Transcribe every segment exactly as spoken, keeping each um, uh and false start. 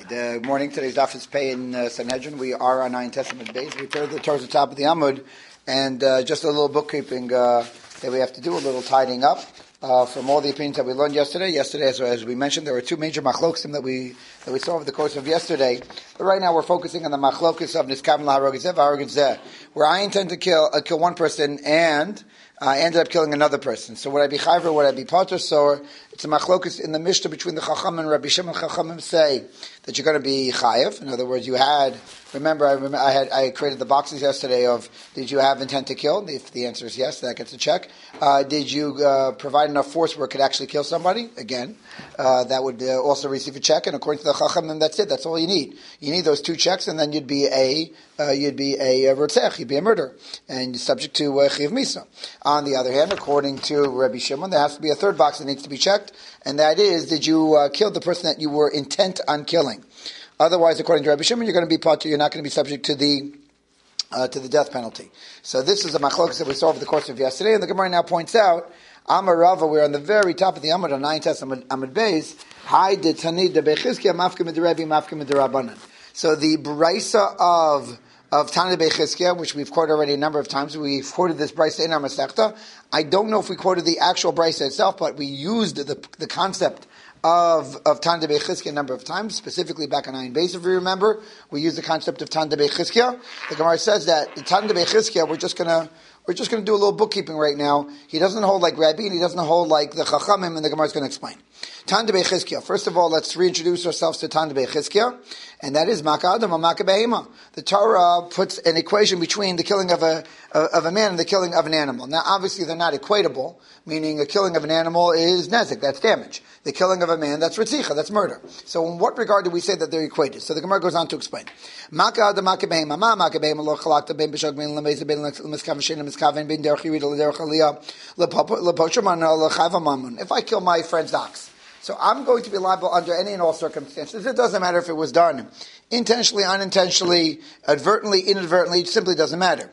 Good morning. Today's daf is Pei in uh, Sanhedrin. We are on Ayin Testament base. We turn the towards the top of the Amud, and uh, just a little bookkeeping uh, that we have to do, a little tidying up uh, from all the opinions that we learned yesterday. Yesterday, as, as we mentioned, there were two major machlokim that we that we saw over the course of yesterday. But right now, we're focusing on the machlokus of Niskav Laharogizeh V'Harogizeh, where I intend to kill uh, kill one person and I uh, ended up killing another person. So would I be chayver, would I be potter? So it's a machlokus in the Mishnah between the Chacham and Rabbi Shimon. Chachamim say that you're going to be chayev. In other words, you had, remember, I, remember I had I created the boxes yesterday of, did you have intent to kill? If the answer is yes, that gets a check. Uh, did you uh, provide enough force where it could actually kill somebody? Again, uh, that would uh, also receive a check. And according to the Chachamim, that's it. That's all you need. You need those two checks, and then you'd be a uh, you'd be a, a rotzech, you'd be a murderer, and you're subject to uh, chiv misa. On the other hand, according to Rabbi Shimon, there has to be a third box that needs to be checked, and that is, did you uh, kill the person that you were intent on killing? Otherwise, according to Rabbi Shimon, you're going to be potter, you're not going to be subject to the uh, to the death penalty. So this is a machlokas that we saw over the course of yesterday, and the Gemara now points out, Amar Rava, we're on the very top of the Amud, on nine test Amud, Amud Beis, Hai de Tanid de Bechizkiya, Mafkim de Rebbe, Mafkim de Rabbanan. So the Braisa of of Tana Bechizkiya, which we've quoted already a number of times. We've quoted this Braisa in our Masechta. I don't know if we quoted the actual Braisa itself, but we used the the concept of of Tana Bechizkiya a number of times, specifically back on Ayin Beis, if you remember. We used the concept of Tana Bechizkiya. The Gemara says that the Tana Bechizkiya, we're just going to We're just going to do a little bookkeeping right now. He doesn't hold like Rabbi, and he doesn't hold like the Chachamim, and the Gemara is going to explain. Tana Bechizkiya. First of all, let's reintroduce ourselves to Tana Bechizkiya, and that is Maka Adam and Maka Behema. The Torah puts an equation between the killing of a of a man and the killing of an animal. Now, obviously, they're not equatable, meaning the killing of an animal is nezik, that's damage. The killing of a man, that's ritzicha, that's murder. So, in what regard do we say that they're equated? So, the Gemara goes on to explain. Maka Adam Maka Behema, Ma Maka Behema lo chalakta ben b'shog ben lemeza ben l'miskav shein l'miskav ben derech yirida l'derech aliyah l'poshman l'chayva mamun. If I kill my friend's ox, so I'm going to be liable under any and all circumstances. It doesn't matter if it was done intentionally, unintentionally, advertently, inadvertently. It simply doesn't matter.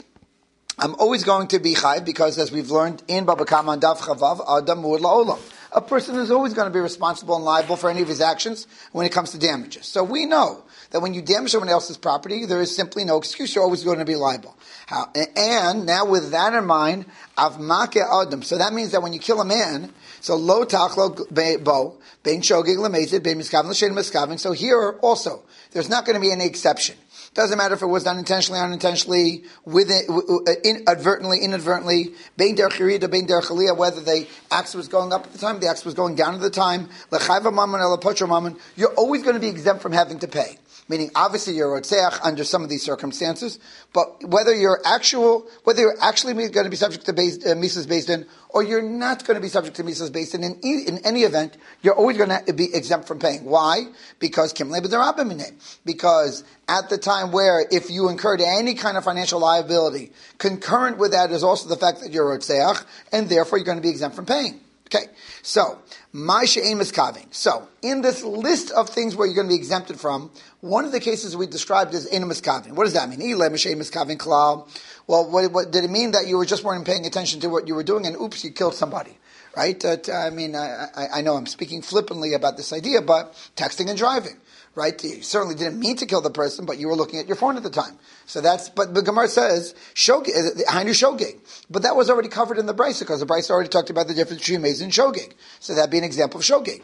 I'm always going to be chayv because, as we've learned in Baba Kama and Dav Chavav, Adam Mur La'olam. A person is always going to be responsible and liable for any of his actions when it comes to damages. So we know that when you damage someone else's property, there is simply no excuse. You're always going to be liable. How, and now with that in mind, avmake adam. So that means that when you kill a man, so lo tachlo bo, bein shogig lemezid, bein miskavin l'shein miskavin. So here also, there's not going to be any exception. Doesn't matter if it was done intentionally, unintentionally, with it, inadvertently, inadvertently, bein derech yirida, bein derech aliyah, whether the axe was going up at the time, the axe was going down at the time, l'chayva mammon, l'pocho mammon, you're always going to be exempt from having to pay. Meaning, obviously, you're a rotzeach under some of these circumstances, but whether you're actual, whether you're actually going to be subject to base, uh, Mises Beis Din, or you're not going to be subject to Mises Beis Din, in, in any event, you're always going to be exempt from paying. Why? Because Kim Le'B'Darabim Because at the time where, if you incurred any kind of financial liability, concurrent with that is also the fact that you're a rotzeach, and therefore you're going to be exempt from paying. Okay, so, my she'ein miskavin. So, in this list of things where you're going to be exempted from, one of the cases we described is ein miskavin. What does that mean? Ile m'she'ein miskavin klal. Well, what, what, did it mean that you were just weren't paying attention to what you were doing and oops, you killed somebody? Right? Uh, I mean, I, I, I know I'm speaking flippantly about this idea, but texting and driving. Right? You certainly didn't mean to kill the person, but you were looking at your phone at the time. So that's, but the Gemara says, shogeg, hainu shogeg. But that was already covered in the Braisa, because the Braisa already talked about the difference between mezid and shogeg. So that'd be an example of shogeg.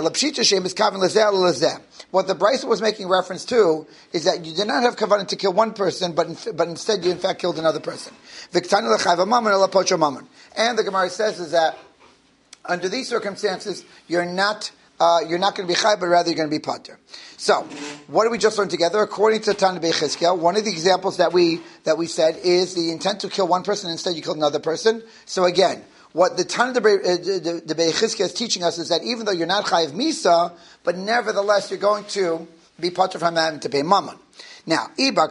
What the Braisa was making reference to is that you did not have kavanah to kill one person, but in, but instead you in fact killed another person. And the Gemara says is that under these circumstances, you're not Uh, you're not going to be chai, but rather you're going to be pater. So, what did we just learn together? According to Tana Bechizkiya, one of the examples that we that we said is the intent to kill one person, instead you killed another person. So again, what the Tana de Bechizkiya is teaching us is that even though you're not chai of misa, but nevertheless you're going to be pater from having to pay mammon. Now, now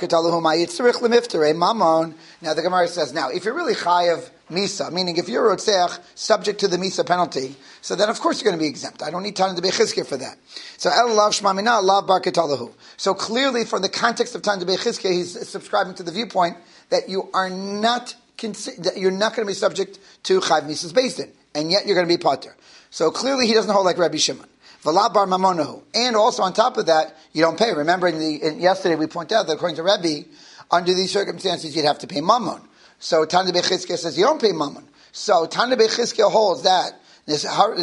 the Gemara says, now if you're really chai of misa, meaning if you're a rotzeach subject to the misa penalty, so then of course you're going to be exempt. I don't need Tana Bechizkiya for that. So el lav shmamina lav bar ketalahu. So clearly, from the context of Tana Bechizkiya, he's subscribing to the viewpoint that you are not that you're not going to be subject to chayv Mises Beis Din, and yet you're going to be pater. So clearly, he doesn't hold like Rabbi Shimon. V'la bar mamonahu. And also on top of that, you don't pay. Remember, in the, in, yesterday we pointed out that according to Rebbe, under these circumstances, you'd have to pay mammon. So Tana Bechizkiah says you don't pay mammon. So Tana Bechizkiah holds that you're going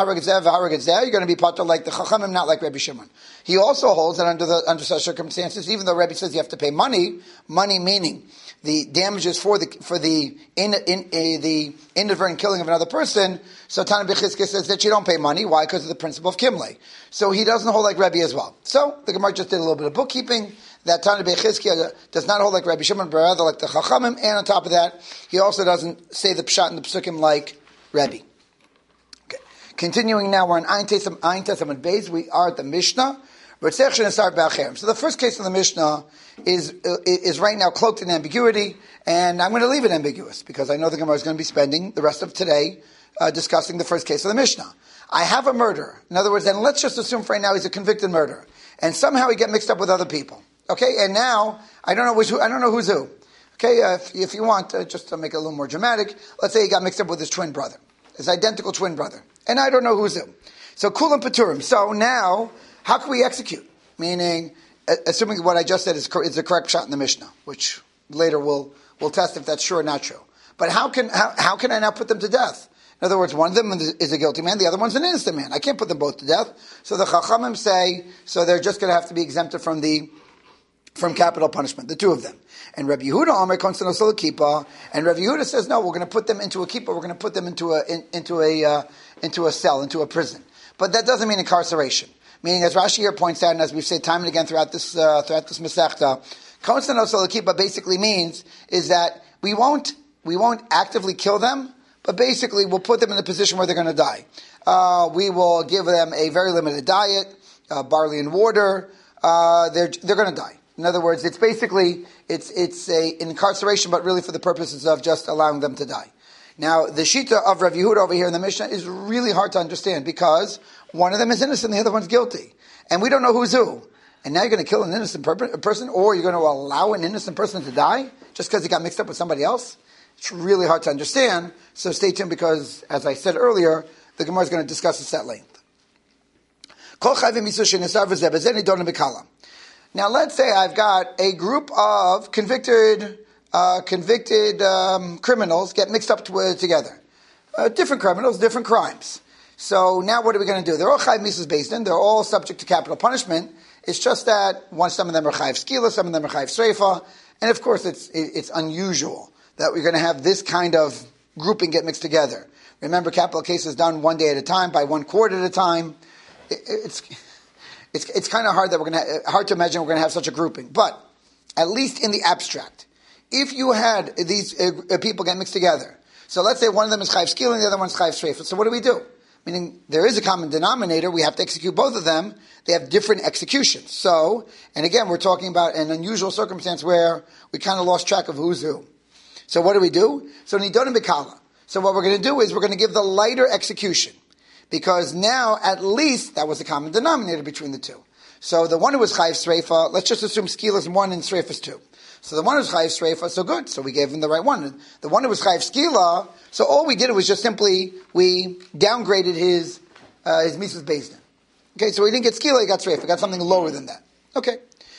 to be part of like the Chachamim, not like Rabbi Shimon. He also holds that under the under such circumstances, even though Rabbi says you have to pay money, money meaning the damages for the for the in, in, uh, the inadvertent killing of another person. So Tana Bechizkiah says that you don't pay money. Why? Because of the principle of Kimle. So he doesn't hold like Rabbi as well. So the Gemara just did a little bit of bookkeeping. That Tana Bechizkiah does not hold like Rabbi Shimon, but rather like the Chachamim. And on top of that, he also doesn't say the Pshat and the Psukim like Rabbi. Okay. Continuing now, we're in Ayin Testament Beis. We are at the Mishnah. So the first case of the Mishnah is is right now cloaked in ambiguity, and I'm going to leave it ambiguous because I know the Gemara is going to be spending the rest of today uh, discussing the first case of the Mishnah. I have a murderer. In other words, and let's just assume for right now he's a convicted murderer, and somehow he get mixed up with other people. Okay, and now I don't know who's who. I don't know who's who. Okay, uh, if, if you want, uh, just to make it a little more dramatic, let's say he got mixed up with his twin brother, his identical twin brother, and I don't know who's who. So kulam paturim. So now, how can we execute? Meaning, uh, assuming what I just said is, is the correct shot in the Mishnah, which later we'll we'll test if that's true or not true. But how can how, how can I now put them to death? In other words, one of them is a guilty man, the other one's an innocent man. I can't put them both to death. So the Chachamim say, so they're just going to have to be exempted from the from capital punishment, the two of them. And Rabbi Yehuda Omer Konstantin Kippah, and Rabbi Yehuda says, no, we're going to put them into a kippah, we're going to put them into a in, into a uh, into a cell, into a prison. But that doesn't mean incarceration. Meaning, as Rashi here points out, and as we've said time and again throughout this uh, throughout this Masechta, Konstantin Kippah basically means is that we won't we won't actively kill them, but basically we'll put them in a position where they're going to die. Uh, we will give them a very limited diet, uh, barley and water. Uh, they're they're going to die. In other words, it's basically, it's it's a incarceration, but really for the purposes of just allowing them to die. Now, the Shita of Rav Yehuda over here in the Mishnah is really hard to understand because one of them is innocent, the other one's guilty. And we don't know who's who. And now you're going to kill an innocent per- person, or you're going to allow an innocent person to die just because he got mixed up with somebody else? It's really hard to understand. So stay tuned because, as I said earlier, the Gemara is going to discuss this at length. Now, let's say I've got a group of convicted uh, convicted um, criminals get mixed up to, together. Uh, different criminals, different crimes. So now what are we going to do? They're all chayv misas beisdin. They're all subject to capital punishment. It's just that one, some of them are chayv skila, some of them are chayv sreifa. And of course, it's it's unusual that we're going to have this kind of grouping get mixed together. Remember, capital case is done one day at a time, by one court at a time. It, it's... It's it's kind of hard that we're going to hard to imagine we're going to have such a grouping, but at least in the abstract, if you had these uh, people get mixed together, so let's say one of them is chayv skila and the other one is chayv sreifa. So what do we do? Meaning there is a common denominator. We have to execute both of them. They have different executions. So, and again, we're talking about an unusual circumstance where we kind of lost track of who's who. So what do we do? So nidonim b'kala. So what we're going to do is we're going to give the lighter execution. Because now, at least, that was the common denominator between the two. So the one who was chayv sreifa, let's just assume skila is one and sreifa is two. So the one who was chayv sreifa, so good. So we gave him the right one. The one who was chayv skila, so all we did was just simply, we downgraded his uh, his misas beisdin. Okay, so he didn't get skila, he got sreifa, got something lower than that. Okay.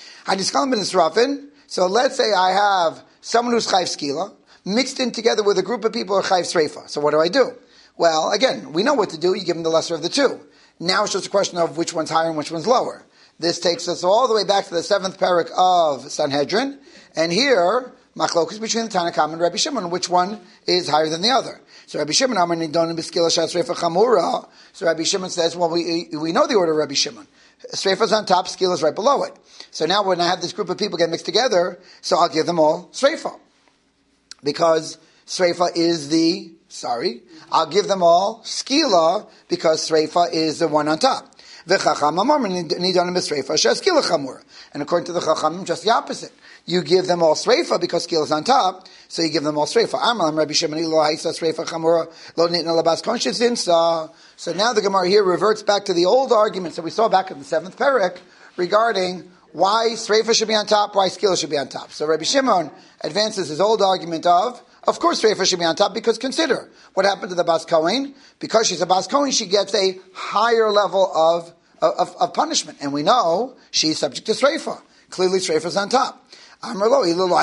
So let's say I have someone who's chayv skila, mixed in together with a group of people who are chayv sreifa. So what do I do? Well, again, we know what to do. You give them the lesser of the two. Now it's just a question of which one's higher and which one's lower. This takes us all the way back to the seventh parak of Sanhedrin. And here, machlokus between the Tanna Kamma and Rabbi Shimon, which one is higher than the other. So Rabbi Shimon, Amar Nidonim b'skila shas sreifa chamura. So Rabbi Shimon says, well, we we know the order of Rabbi Shimon. Sreifa's on top, skila is right below it. So now when I have this group of people get mixed together, so I'll give them all sreifa. Because sreifa is the Sorry, I'll give them all skila because sreifa is the one on top. And according to the chachamim, just the opposite. You give them all sreifa because skila is on top, so you give them all sreifa. So now the Gemara here reverts back to the old arguments that we saw back in the seventh parak regarding why sreifa should be on top, why skila should be on top. So Rabbi Shimon advances his old argument of Of course, Reifa should be on top because consider what happened to the Bas Kohen. Because she's a Bas Kohen, she gets a higher level of, of, of punishment. And we know she's subject to Sreifa. Clearly, Sreifa's on top. And then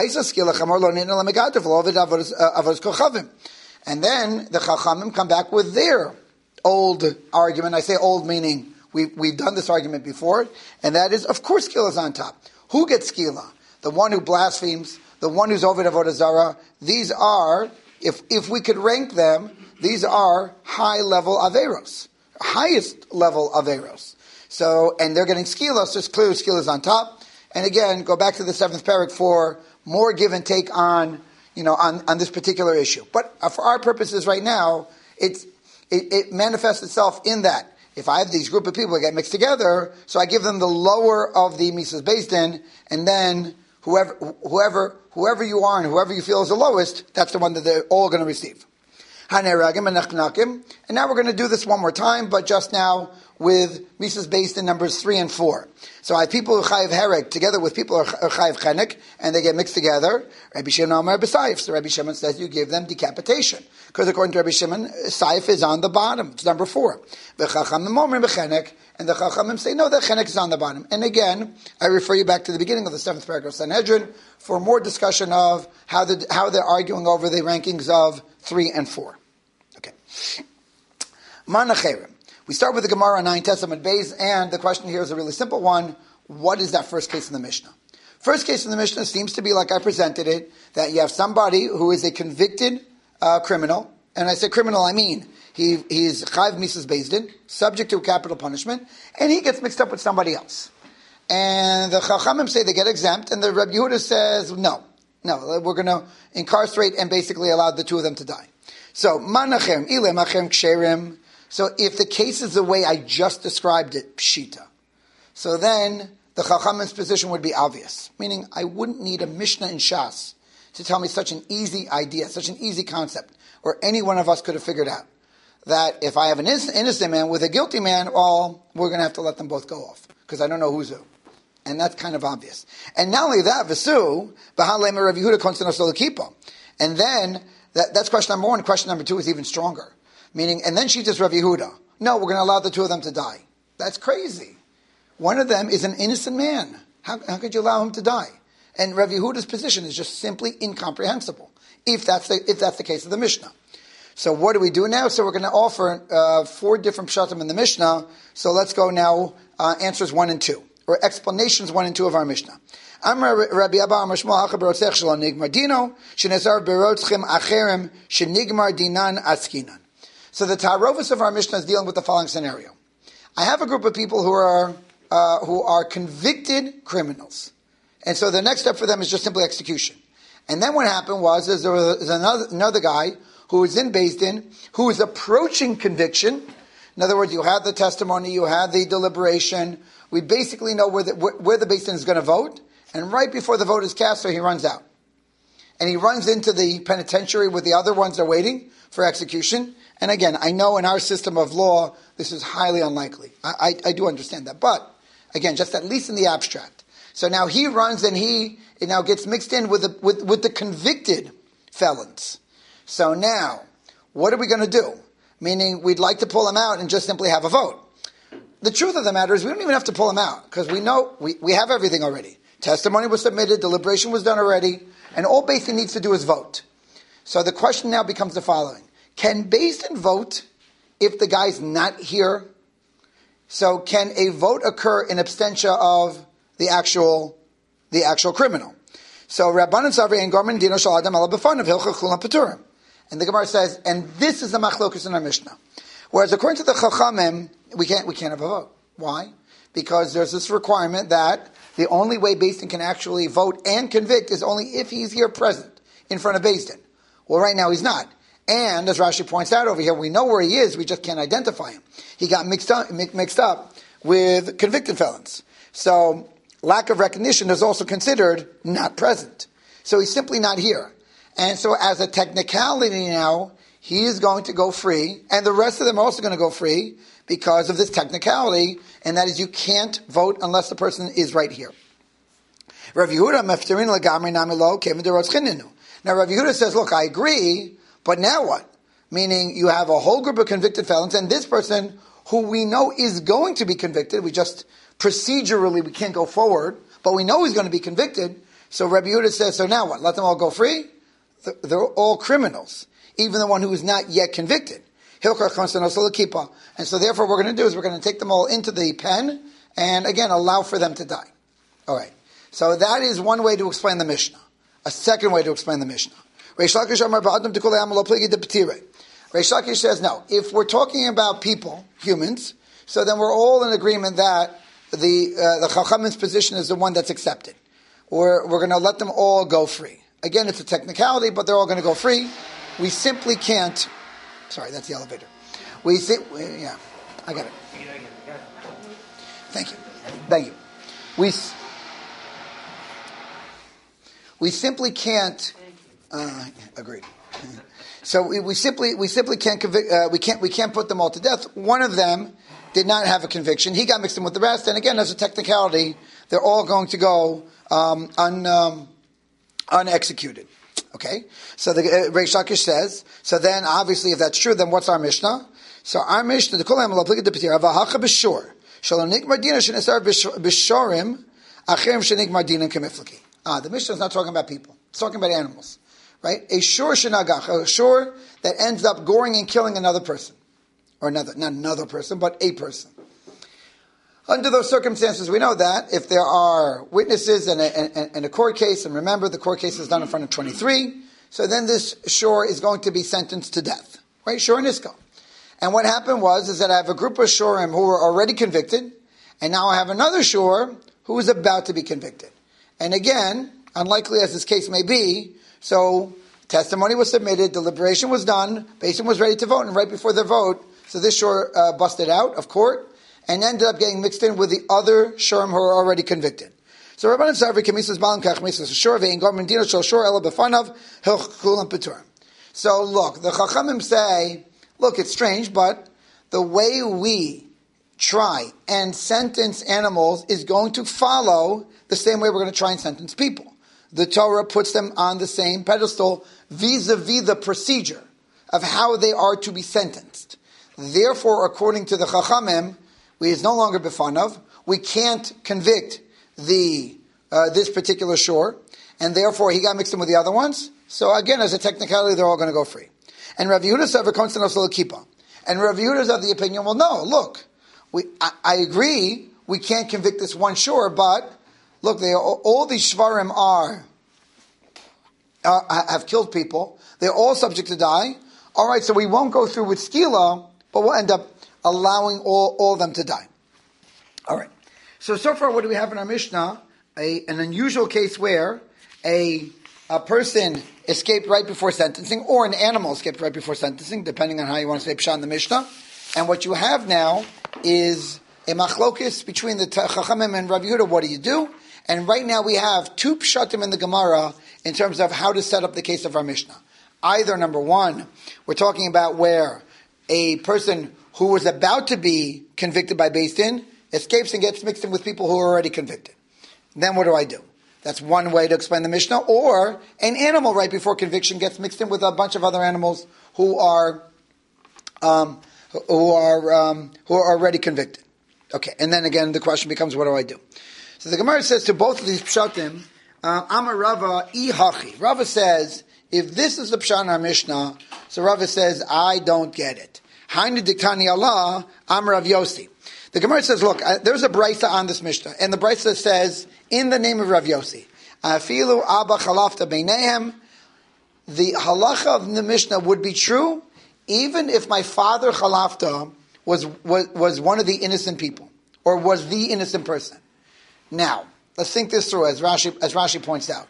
the Chachamim come back with their old argument. I say old meaning we've, we've done this argument before. And that is, of course, Skila is on top. Who gets Skila? The one who blasphemes, the one who's over Avodah Zarah. These are, if if we could rank them, these are high-level Averos. Highest level Averos. So, and they're getting Skila, so it's clear Skila is on top. And again, go back to the seventh parak for more give and take on, you know, on, on this particular issue. But for our purposes right now, it's, it, it manifests itself in that if I have these group of people that get mixed together, so I give them the lower of the Mises Beis Din, and then whoever, whoever, whoever you are and whoever you feel is the lowest, that's the one that they're all going to receive. And now we're going to do this one more time, but just now with Mises Beis Din numbers three and four. So I have people who chayiv hereg together with people who chayiv chenek, and they get mixed together. Rabbi Shimon Amar b'Saif. So Rabbi Shimon says you give them decapitation. Because according to Rabbi Shimon, Saif is on the bottom. It's number four. V'chachamim omer b'chenek, and the chachamim say, no, the chenek is on the bottom. And again, I refer you back to the beginning of the seventh paragraph of Sanhedrin for more discussion of how, the, how they're arguing over the rankings of three and four. Okay. Manacherim. We start with the Gemara on nine Testament Beis, and the question here is a really simple one. What is that first case in the Mishnah? First case in the Mishnah seems to be like I presented it, that you have somebody who is a convicted uh, criminal, and I say criminal, I mean he he's Chayv Mises Beis Din, subject to capital punishment, and he gets mixed up with somebody else. And the Chachamim say they get exempt, and the Reb Yehuda says, no, no, we're going to incarcerate and basically allow the two of them to die. So, Manachem, Ile Machem Ksherim. So if the case is the way I just described it, pshita, so then the Chachamim's position would be obvious. Meaning, I wouldn't need a Mishnah in Shas to tell me such an easy idea, such an easy concept, or any one of us could have figured out. That if I have an innocent man with a guilty man, well, we're going to have to let them both go off, because I don't know who's who. And that's kind of obvious. And not only that, Vesu, B'halema Rav Yehuda Konstantin Kippah. And then, that, that's question number one. Question number two is even stronger. Meaning, and then she just Rav Yehuda. No, we're going to allow the two of them to die. That's crazy. One of them is an innocent man. How, how could you allow him to die? And Rav Yehuda's position is just simply incomprehensible, if that's the, if that's the case of the Mishnah. So what do we do now? So we're going to offer uh, four different pshatim in the Mishnah. So let's go now, uh, answers one and two, or explanations one and two of our Mishnah. Amar Rabbi Abba Amar Shmuel Hacha Berotzech Shelo Nigmar Dino, Shenezar Berotzchem Acherem Shenigmar Dinan Askinan. So the Ta'arovus of our Mishnah is dealing with the following scenario. I have a group of people who are uh, who are convicted criminals. And so the next step for them is just simply execution. And then what happened was is there was another, another guy who was in Beis Din who was approaching conviction. In other words, you had the testimony, you had the deliberation. We basically know where the, where, where the Beis Din is going to vote. And right before the vote is cast, so he runs out. And he runs into the penitentiary with the other ones that are waiting for execution. And again, I know in our system of law, this is highly unlikely. I, I, I do understand that. But, again, just at least in the abstract. So now he runs and he it now gets mixed in with the, with, with the convicted felons. So now, what are we going to do? Meaning, we'd like to pull him out and just simply have a vote. The truth of the matter is we don't even have to pull him out because we know, we, we have everything already. Testimony was submitted, deliberation was done already, and all Beis Din needs to do is vote. So the question now becomes the following. Can Beis Din vote if the guy's not here? So can a vote occur in absentia of the actual the actual criminal? So Rabbanan Savri and Gorman Dino Shal Adam Ala B'fanav Hilcha Chulam Paturim. And the Gemara says, and this is the machlokus in our Mishnah. Whereas according to the Chachamim, we can't we can't have a vote. Why? Because there's this requirement that the only way Beis Din can actually vote and convict is only if he's here present in front of Beis Din. Well, right now he's not. And, as Rashi points out over here, we know where he is, we just can't identify him. He got mixed up, mixed up with convicted felons. So, lack of recognition is also considered not present. So he's simply not here. And so as a technicality now, he is going to go free, and the rest of them are also going to go free because of this technicality, and that is you can't vote unless the person is right here. Rav Yehuda mefterin legamri namilo kevin derotz chininu. Now Rav Yehuda says, look, I agree, but now what? Meaning you have a whole group of convicted felons, and this person who we know is going to be convicted, we just procedurally we can't go forward, but we know he's going to be convicted. So Rabbi Yehuda says, so now what? Let them all go free? They're all criminals, even the one who is not yet convicted. And so therefore what we're going to do is we're going to take them all into the pen and again allow for them to die. All right. So that is one way to explain the Mishnah. A second way to explain the Mishnah. Reish Lakish says, no, if we're talking about people, humans, so then we're all in agreement that the uh, the Chachamim's position is the one that's accepted. We're, we're going to let them all go free. Again, it's a technicality, but they're all going to go free. We simply can't... Sorry, that's the elevator. We si- Yeah, I got it. Thank you. Thank you. We, we simply can't... Uh, agreed. So we, we simply we simply can't convict, uh, we can't we can't put them all to death. One of them did not have a conviction. He got mixed in with the rest, and again, as a technicality, they're all going to go um, un, um, unexecuted. Okay, so the uh, Reish Lakish says. So then, obviously, if that's true, then what's our Mishnah? So our Mishnah, the Kolam L'Aplikad Depetir Avahacha B'Shor Shalonik Mardina Shenesar B'Shorim Achirim Shenik Mardina Kemiflaki. Ah, the Mishnah is not talking about people; it's talking about animals. Right? A shor shenagach, a shor that ends up goring and killing another person. Or another, not another person, but a person. Under those circumstances, we know that if there are witnesses in a, in, in a court case, and remember, the court case is done in front of twenty-three, so then this shor is going to be sentenced to death. Right? Shor nisko. And what happened was, is that I have a group of shorim who were already convicted, and now I have another shor who is about to be convicted. And again, unlikely as this case may be, so testimony was submitted, deliberation was done, Basin was ready to vote, and right before the vote, so this shor uh, busted out of court and ended up getting mixed in with the other shurim who were already convicted. So Rabbanan Sarvi Kemisas Balam Kach Misas Shor Ve'in Gorman Dino Shor Shor Ela Befanav Hil Chulam Peturim. So look, the Chachamim say, look, it's strange, but the way we try and sentence animals is going to follow the same way we're going to try and sentence people. The Torah puts them on the same pedestal vis-a-vis the procedure of how they are to be sentenced. Therefore, according to the Chachamim, we is no longer befanav. We can't convict the uh, this particular shor, and therefore he got mixed in with the other ones. So again, as a technicality, they're all going to go free. And Rav Yehuda said, and Rav Yehuda is of the opinion, well, no, look, we I, I agree, we can't convict this one shor, but look, they all, all these shvarim are, are have killed people. They're all subject to die. All right, so we won't go through with skila, but we'll end up allowing all, all of them to die. All right. So, so far, what do we have in our Mishnah? A, an unusual case where a, a person escaped right before sentencing, or an animal escaped right before sentencing, depending on how you want to say pshat in the Mishnah. And what you have now is a machlokis between the Chachamim and Rav Yehuda. What do you do? And right now we have two pshatim in the Gemara in terms of how to set up the case of our Mishnah. Either, number one, we're talking about where a person who was about to be convicted by Beis Din escapes and gets mixed in with people who are already convicted. Then what do I do? That's one way to explain the Mishnah. Or an animal right before conviction gets mixed in with a bunch of other animals who are um, who are um, who are already convicted. Okay, and then again the question becomes, what do I do? So the Gemara says to both of these pshatim, uh, Amar Rava ihachi. Rava says, if this is the pshat in our Mishnah, so Rava says, I don't get it. Hainu diktani Allah, Amar Rav Yossi. The Gemara says, look, uh, there's a brisa on this Mishnah, and the brisa says, in the name of Rav Yossi, Afilu Abba Chalafta Beinehem, the halacha of the Mishnah would be true, even if my father Chalafta was, was, was one of the innocent people, or was the innocent person. Now, let's think this through, as Rashi, as Rashi points out.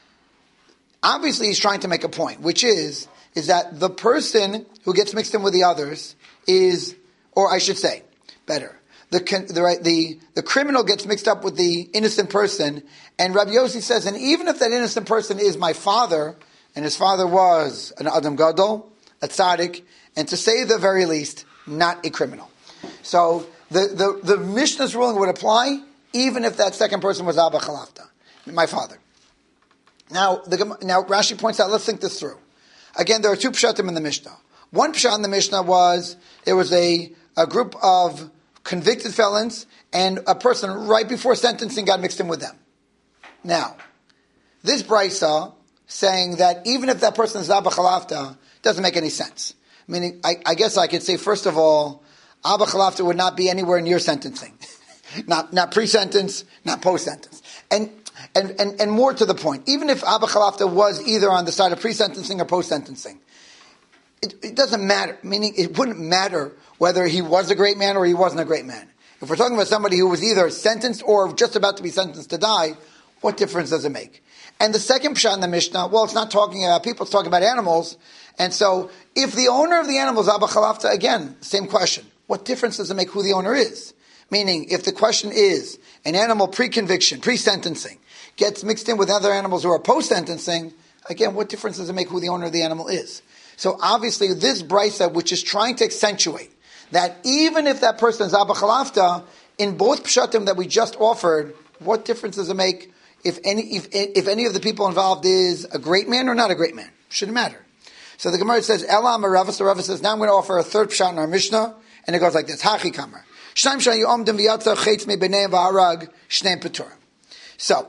Obviously, he's trying to make a point, which is, is that the person who gets mixed in with the others is, or I should say, better, the the the, the criminal gets mixed up with the innocent person, and Rabbi Yossi says, and even if that innocent person is my father, and his father was an Adam Gadol, a tzaddik, and to say the very least, not a criminal. So the, the, the Mishnah's ruling would apply even if that second person was Abba Chalafta, my father. Now, the, now Rashi points out, let's think this through. Again, there are two pshatim in the Mishnah. One pshat in the Mishnah was, there was a, a group of convicted felons, and a person right before sentencing got mixed in with them. Now, this brisa saying that even if that person is Abba Chalafta, doesn't make any sense. Meaning, I, I guess I could say, first of all, Abba Chalafta would not be anywhere near sentencing. not not pre-sentence, not post-sentence. And, and, and, and more to the point, even if Abba Chalafta was either on the side of pre-sentencing or post-sentencing, it, it doesn't matter. Meaning, it wouldn't matter whether he was a great man or he wasn't a great man. If we're talking about somebody who was either sentenced or just about to be sentenced to die, what difference does it make? And the second pshat in the Mishnah, well, it's not talking about people, it's talking about animals. And so, if the owner of the animal is Abba Chalafta, again, same question. What difference does it make who the owner is? Meaning, if the question is, an animal pre-conviction, pre-sentencing, gets mixed in with other animals who are post-sentencing, again, what difference does it make who the owner of the animal is? So obviously, this brisa, which is trying to accentuate that even if that person is Abba Chalafta, in both pshatim that we just offered, what difference does it make if any if, if any of the people involved is a great man or not a great man? Shouldn't matter. So the Gemara says, Ela Maravas, the Rava says, now I'm going to offer a third pshat in our Mishnah, and it goes like this, Hachi Kamar. Shnaim shayu omdim v'yatza chetz me b'nei v'harag shneim peturim. So,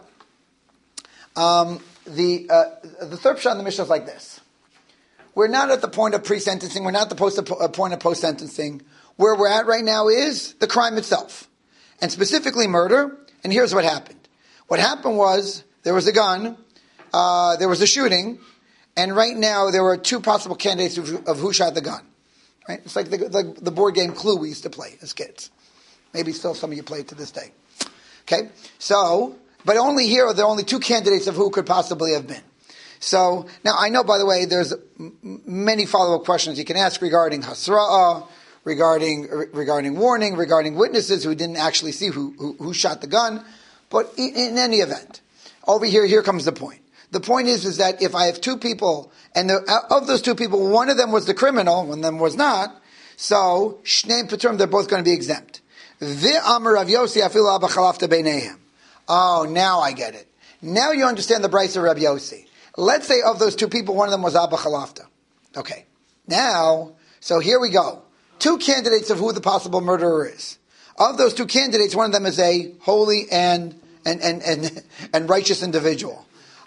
um, the uh, the third pshat in the Mishnah is like this. We're not at the point of pre-sentencing. We're not at the post, uh, point of post-sentencing. Where we're at right now is the crime itself, and specifically murder. And here's what happened. What happened was there was a gun, uh, there was a shooting, and right now there were two possible candidates of, of who shot the gun. Right? It's like the, the, the board game Clue we used to play as kids. Maybe still some of you play it to this day. Okay, so but only here are there only two candidates of who could possibly have been. So, now I know, by the way, there's m- many follow-up questions you can ask regarding Hasra'ah, regarding regarding warning, regarding witnesses who didn't actually see who, who, who shot the gun. But in, in any event, over here, here comes the point. The point is, is that if I have two people, and the, of those two people, one of them was the criminal, one of them was not, so, Shneim Peturim, they're both going to be exempt. V'amar Rav Yossi afilu Abba Chalafta beinehem. Oh, now I get it. Now you understand the Brisa of Rav Yossi. Let's say of those two people, one of them was Abba Chalafta. Okay. Now, so here we go. Two candidates of who the possible murderer is. Of those two candidates, one of them is a holy and and and and, and righteous individual.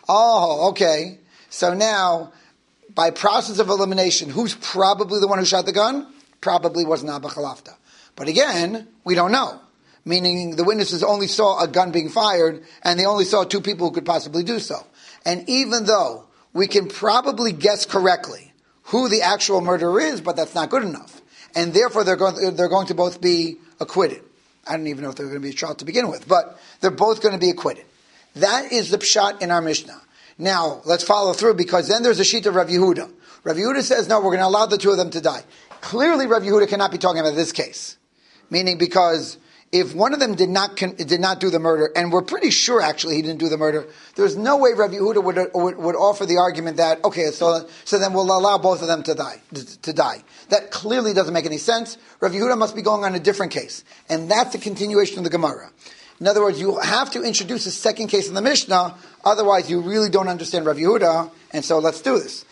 Oh, okay. So now, by process of elimination, who's probably the one who shot the gun? Probably wasn't Abba Chalafta. But again, we don't know. Meaning the witnesses only saw a gun being fired, and they only saw two people who could possibly do so. And even though we can probably guess correctly who the actual murderer is, but that's not good enough. And therefore they're going, they're going to both be acquitted. I don't even know if they're going to be a trial to begin with, but they're both going to be acquitted. That is the pshat in our Mishnah. Now, let's follow through, because then there's a sheet of Rav Yehuda. Rav Yehuda says, no, we're going to allow the two of them to die. Clearly, Rav Yehuda cannot be talking about this case. Meaning because if one of them did not did not do the murder, and we're pretty sure actually he didn't do the murder, there's no way Rav Yehuda would, would, would offer the argument that, okay, so so then we'll allow both of them to die. To die. That clearly doesn't make any sense. Rav Yehuda must be going on a different case. And that's the continuation of the Gemara. In other words, you have to introduce a second case in the Mishnah, otherwise you really don't understand Rav Yehuda, and so let's do this.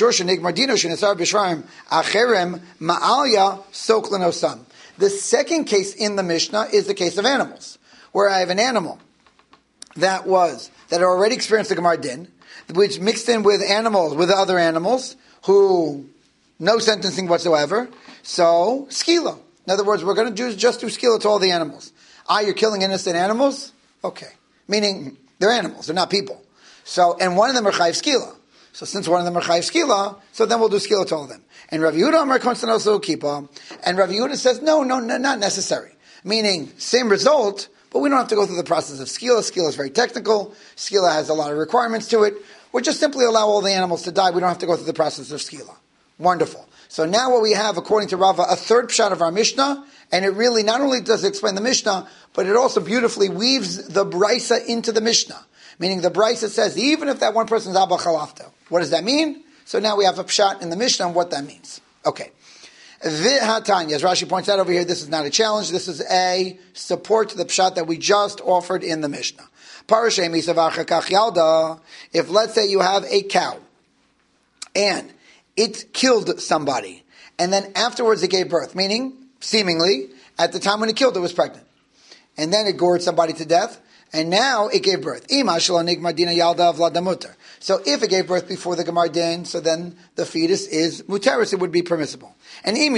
The second case in the Mishnah is the case of animals, where I have an animal that was, that already experienced the Gemar Din, which mixed in with animals, with other animals, who, no sentencing whatsoever, so, skila. In other words, we're going to do, just do skila to all the animals. Ah, you're killing innocent animals? Okay. Meaning, they're animals, they're not people. So, and one of them are chayiv skila. So since one of them are chayiv skila, so then we'll do skila to all of them. And Rav Yehuda Amar Konstanosu Kippah, and Rav Yehuda says, no, no, no, not necessary. Meaning, same result, but we don't have to go through the process of skila. Skila is very technical. Skila has a lot of requirements to it. We'll just simply allow all the animals to die. We don't have to go through the process of skila. Wonderful. So now what we have, according to Rava, a third pshat of our Mishnah, and it really not only does it explain the Mishnah, but it also beautifully weaves the brisa into the Mishnah. Meaning the brisa says, even if that one person is Abba Chalafta. What does that mean? So now we have a pshat in the Mishnah on what that means. Okay. V'hatanya, as Rashi points out over here, this is not a challenge. This is a support to the pshat that we just offered in the Mishnah. If let's say you have a cow and it killed somebody, and then afterwards it gave birth, meaning seemingly at the time when it killed it was pregnant, and then it gored somebody to death, and now it gave birth. So if it gave birth before the Gemar Din, so then the fetus is muteris, it would be permissible. And and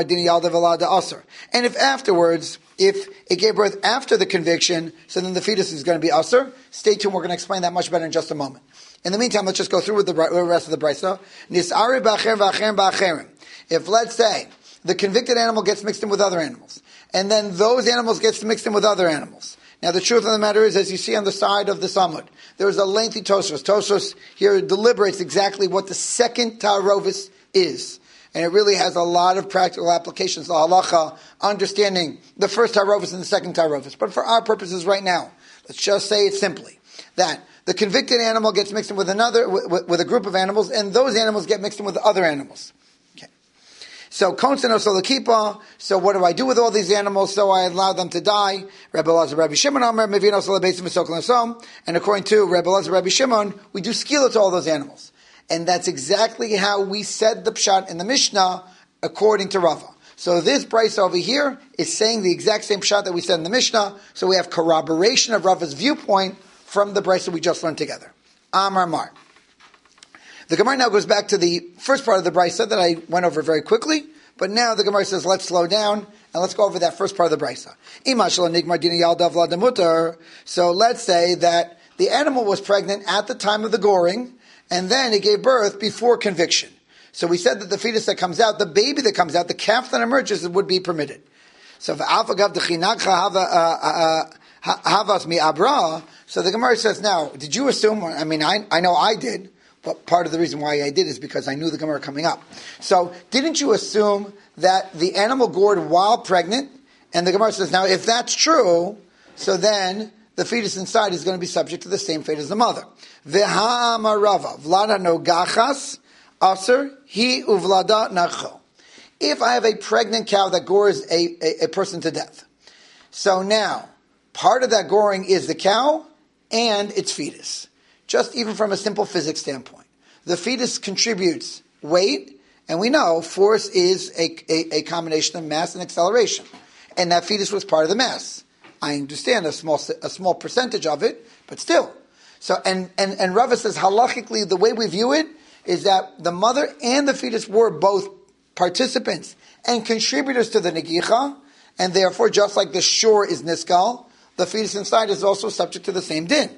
if afterwards, if it gave birth after the conviction, so then the fetus is going to be asur. Stay tuned, we're going to explain that much better in just a moment. In the meantime, let's just go through with the rest of the brisa. If let's say the convicted animal gets mixed in with other animals, and then those animals get mixed in with other animals. Now the truth of the matter is, as you see on the side of the Samud, there is a lengthy Tosfos. Tosfos here deliberates exactly what the second Ta'arovis is. And it really has a lot of practical applications, the halacha, understanding the first Ta'arovis and the second Ta'arovis. But for our purposes right now, let's just say it simply, that the convicted animal gets mixed in with another, with, with a group of animals, and those animals get mixed in with other animals. So, so what do I do with all these animals? So I allow them to die. Rebbe Elazar, Rabbi Shimon, and according to Rebbe Elazar, Rabbi Shimon, we do skila to all those animals. And that's exactly how we said the pshat in the Mishnah, according to Rava. So this brisa over here is saying the exact same pshat that we said in the Mishnah. So we have corroboration of Rava's viewpoint from the brisa we just learned together. Amar Mar. The Gemara now goes back to the first part of the brisa that I went over very quickly, but now the Gemara says, let's slow down, and let's go over that first part of the brisa. So let's say that the animal was pregnant at the time of the goring, and then it gave birth before conviction. So we said that the fetus that comes out, the baby that comes out, the calf that emerges, would be permitted. So havas mi abra. So the Gemara says, now, did you assume, I mean, I, I know I did, but part of the reason why I did is because I knew the Gemara coming up. So, didn't you assume that the animal gored while pregnant? And the Gemara says, now, if that's true, so then the fetus inside is going to be subject to the same fate as the mother. V'ha'amarava, vlada no gachas, aser, hi uvlada nacho. If I have a pregnant cow that gores a, a, a person to death, so now, part of that goring is the cow and its fetus. Just even from a simple physics standpoint. The fetus contributes weight, and we know force is a, a, a combination of mass and acceleration. And that fetus was part of the mass. I understand a small a small percentage of it, but still. So, and, and, and Rava says, halachically, the way we view it is that the mother and the fetus were both participants and contributors to the negicha, and therefore, just like the shore is niskal, the fetus inside is also subject to the same din.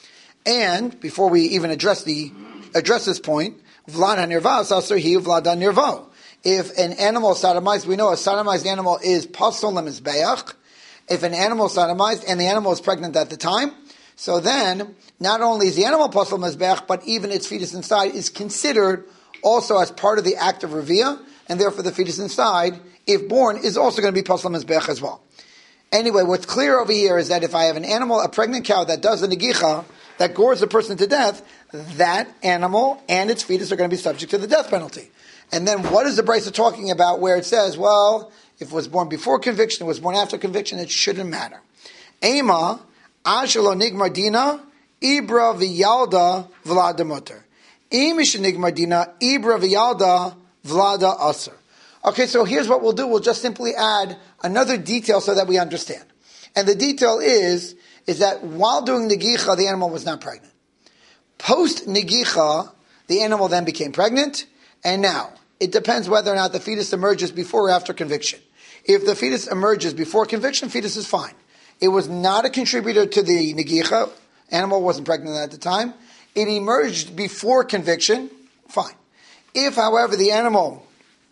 And before we even address the address this point, vlad hanirva asur hi vlad hanirvo. If an animal is sodomized, we know a sodomized animal is pasol lemizbeach. If an animal is sodomized and the animal is pregnant at the time, so then not only is the animal pasol lemizbeach, but even its fetus inside is considered also as part of the act of revia, and therefore the fetus inside, if born, is also going to be pasol lemizbeach as well. Anyway, what's clear over here is that if I have an animal, a pregnant cow that does the negicha, that gores a person to death, that animal and its fetus are going to be subject to the death penalty. And then what is the brisa talking about where it says, well, if it was born before conviction, it was born after conviction, it shouldn't matter. Ema, ashelo nigmar dina, ibra v'yalda vlada muter. Imish nigmar dina, ibra v'yalda vlada asur. Okay, so here's what we'll do. We'll just simply add another detail so that we understand. And the detail is, is that while doing negicha, the animal was not pregnant. Post negicha, the animal then became pregnant, and now, it depends whether or not the fetus emerges before or after conviction. If the fetus emerges before conviction, fetus is fine. It was not a contributor to the negicha, animal wasn't pregnant at the time. It emerged before conviction, fine. If, however, the animal,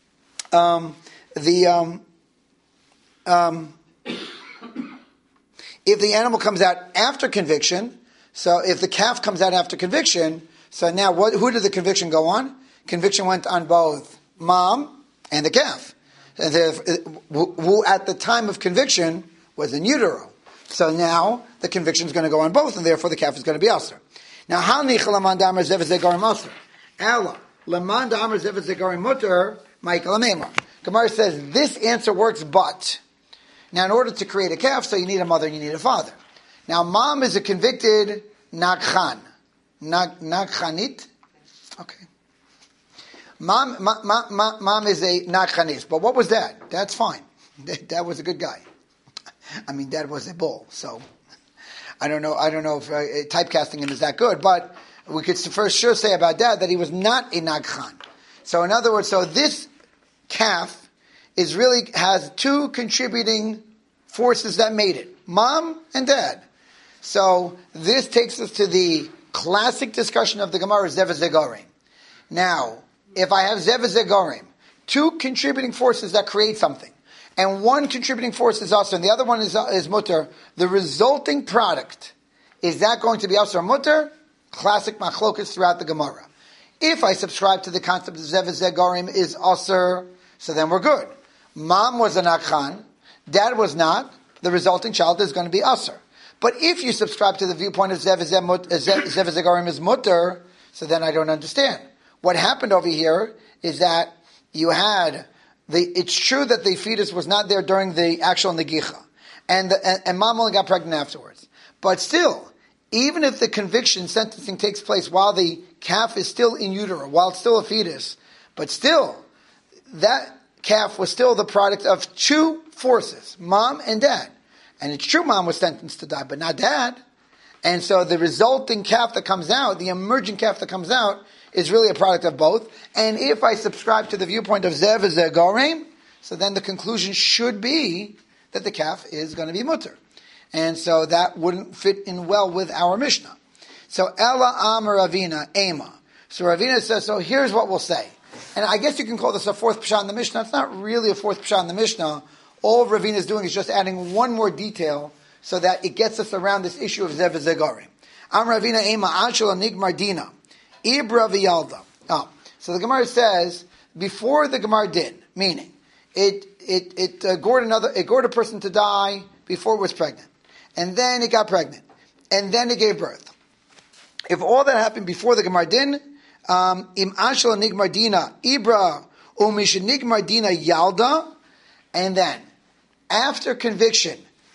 um, the, um, um, if the animal comes out after conviction, so if the calf comes out after conviction, so now what, who did the conviction go on? Conviction went on both mom and the calf, and the, who at the time of conviction was in utero. So now the conviction is going to go on both, and therefore the calf is going to be asur. Now, how nichel laman damar zevet zegarim asur? Ella laman damar zevet zegarim muter ma'ikal amemar. Gemara says, this answer works, but. Now, in order to create a calf, so you need a mother and you need a father. Now, mom is a convicted Nagchan. Nag, Nagchanit? Okay. Mom, ma, ma, ma, mom is a Nagchanist. But what was that? That's fine. Dad was a good guy. I mean, Dad was a bull. So, I don't know, I don't know if uh, typecasting him is that good. But we could first sure say about Dad that he was not a Nagchan. So, in other words, so this calf is really, has two contributing forces that made it. Mom and Dad. So, this takes us to the classic discussion of the Gemara, Zev Zegorim. Now, if I have Zev Zegorim, two contributing forces that create something, and one contributing force is Asr, and the other one is, is Mutter, the resulting product, is that going to be Asr or Mutter? Classic machlokas throughout the Gemara. If I subscribe to the concept of Zev Zegorim is Asr, so then we're good. Mom was a Nagchan, Dad was not, the resulting child is going to be Asr. But if you subscribe to the viewpoint of Zev Zegorim is Mutter, so then I don't understand. What happened over here is that you had the, it's true that the fetus was not there during the actual Negicha. And, the, and, and mom only got pregnant afterwards. But still, even if the conviction sentencing takes place while the calf is still in utero, while it's still a fetus, but still, that calf was still the product of two forces, mom and dad. And it's true mom was sentenced to die, but not dad. And so the resulting calf that comes out, the emerging calf that comes out, is really a product of both. And if I subscribe to the viewpoint of Zev Zegorim, so then the conclusion should be that the calf is going to be mutter. And so that wouldn't fit in well with our Mishnah. So Ella Amar Ravina Ema. So Ravina says, so here's what we'll say. And I guess you can call this a fourth Pshat in the Mishnah. It's not really a fourth Pshat in the Mishnah. All Ravina is doing is just adding one more detail so that it gets us around this issue of Zev Zegorim. Amar Ravina Ema Achel Nigmar Dina. Ibra v'yalda. Oh, so the Gemara says before the Gemara did, meaning it it it uh, gored another it gored a person to die before it was pregnant, and then it got pregnant, and then it gave birth. If all that happened before the Gemara din, im ashel nigmar dina ibra umish nigmar dina yalda, and then after conviction,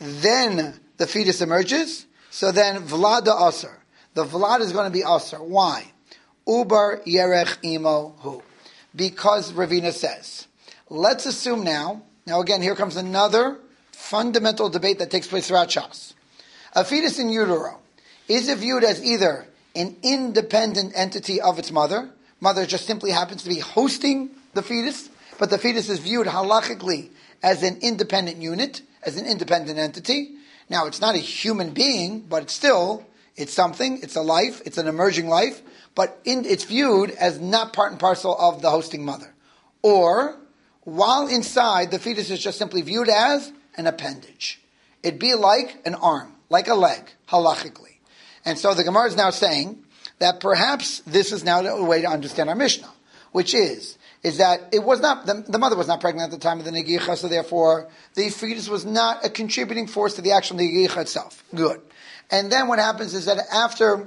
then the fetus emerges. So then vlada aser, the vlad is going to be aser. Why? Ubar yerech imo hu. Because Ravina says, let's assume now, now again, here comes another fundamental debate that takes place throughout Shas. A fetus in utero, is it viewed as either an independent entity of its mother? Mother just simply happens to be hosting the fetus, but the fetus is viewed halachically as an independent unit, as an independent entity. Now, it's not a human being, but it's still, it's something, it's a life, it's an emerging life, but in, it's viewed as not part and parcel of the hosting mother. Or, while inside, the fetus is just simply viewed as an appendage. It'd be like an arm, like a leg, halachically. And so the Gemara is now saying that perhaps this is now a way to understand our Mishnah, which is, is that it was not, the, the mother was not pregnant at the time of the Negicha, so therefore the fetus was not a contributing force to the actual Negicha itself. Good. And then what happens is that after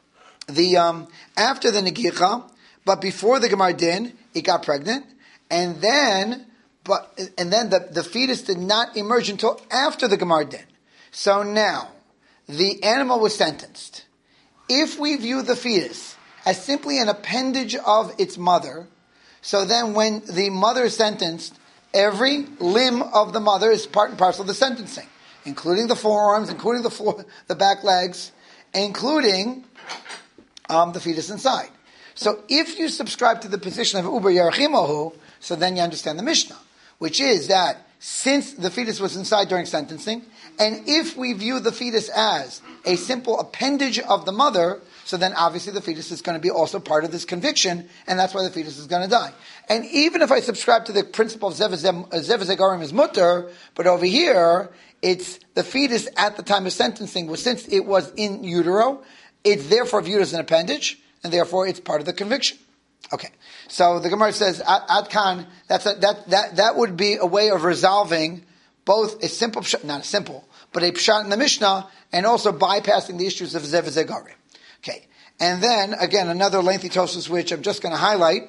the, um, after the Negicha, but before the Gemar Din, it got pregnant, and then, but, and then the, the fetus did not emerge until after the Gemar Din. So now, the animal was sentenced. If we view the fetus as simply an appendage of its mother, so then when the mother is sentenced, every limb of the mother is part and parcel of the sentencing, including the forearms, including the floor, the back legs, including um, the fetus inside. So if you subscribe to the position of Uber Yerachimohu, so then you understand the Mishnah, which is that since the fetus was inside during sentencing, and if we view the fetus as a simple appendage of the mother, so then obviously the fetus is going to be also part of this conviction, and that's why the fetus is going to die. And even if I subscribe to the principle of Zev Zegorim is mutter, but over here, it's the fetus at the time of sentencing, was since it was in utero, it's therefore viewed as an appendage, and therefore it's part of the conviction. Okay, so the Gemara says, Ad Kan, that's a, that, that, that would be a way of resolving both a simple pshat, not a simple, but a pshat in the Mishnah, and also bypassing the issues of Zev Zegorim. Okay, and then, again, another lengthy Tosfos which I'm just going to highlight,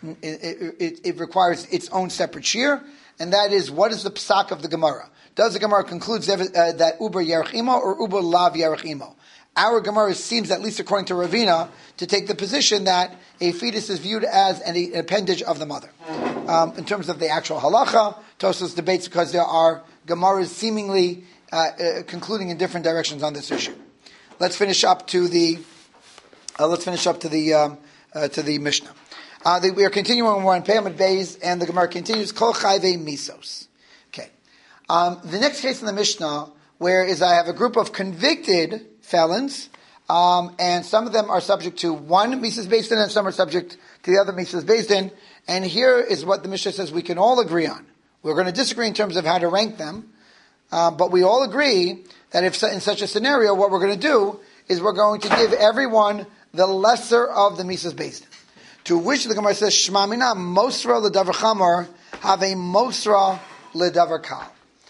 it, it, it requires its own separate shir, and that is, what is the psak of the Gemara? Does the Gemara conclude uh, that uber yerech imo or uber lav yerech imo? Our Gemara seems, at least according to Ravina, to take the position that a fetus is viewed as an, an appendage of the mother. Um, in terms of the actual halacha, Tosfos debates because there are Gemaras seemingly uh, uh, concluding in different directions on this issue. Let's finish up to the. Uh, let's finish up to the um, uh, to the Mishnah. Uh, the, we are continuing. We're on Peyamid Beis, and the Gemara continues. Kol chayvei misos. Okay. Um, the next case in the Mishnah, where is I have a group of convicted felons, um, and some of them are subject to one Mises Beis Din, and some are subject to the other Mises Beis Din. And here is what the Mishnah says we can all agree on. We're going to disagree in terms of how to rank them, uh, but we all agree that if in such a scenario, what we're going to do is we're going to give everyone the lesser of the Mises Beis Din. To which the Gemara says, Shema mina mosra l'davar chamor have a mosra l'davar kal.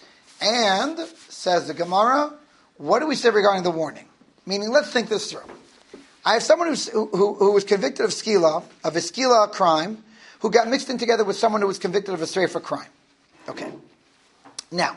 And, says the Gemara, what do we say regarding the warning? Meaning, let's think this through. I have someone who's, who, who was convicted of skila, of a skila crime, who got mixed in together with someone who was convicted of a sreifa crime. Okay. Now,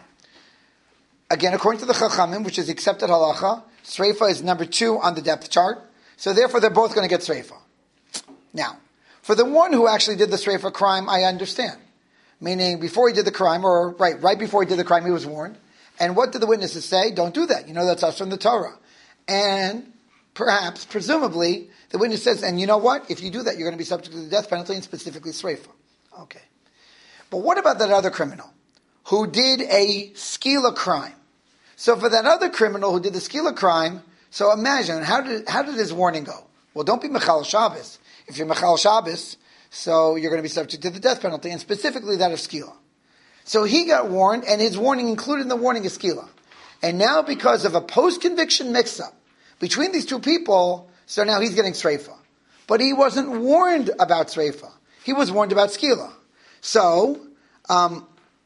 again, according to the Chachamim, which is accepted halacha, sreifa is number two on the depth chart, so therefore they're both going to get sreifa. Now, for the one who actually did the sreifa crime, I understand. Meaning, before he did the crime, or right, right before he did the crime, he was warned. And what did the witnesses say? Don't do that. You know, that's us from the Torah. And perhaps, presumably, the witness says, and you know what? If you do that, you're going to be subject to the death penalty, and specifically sreifa. Okay. But what about that other criminal who did a skila crime? So for that other criminal who did the skila crime, so imagine, how did how did his warning go? Well, don't be Mechal Shabbos. If you're Mechal Shabbos, so you're going to be subject to the death penalty, and specifically that of skila. So he got warned, and his warning included in the warning is skila. And now because of a post-conviction mix-up between these two people, so now he's getting sreifa. But he wasn't warned about sreifa. He was warned about skila. So, um,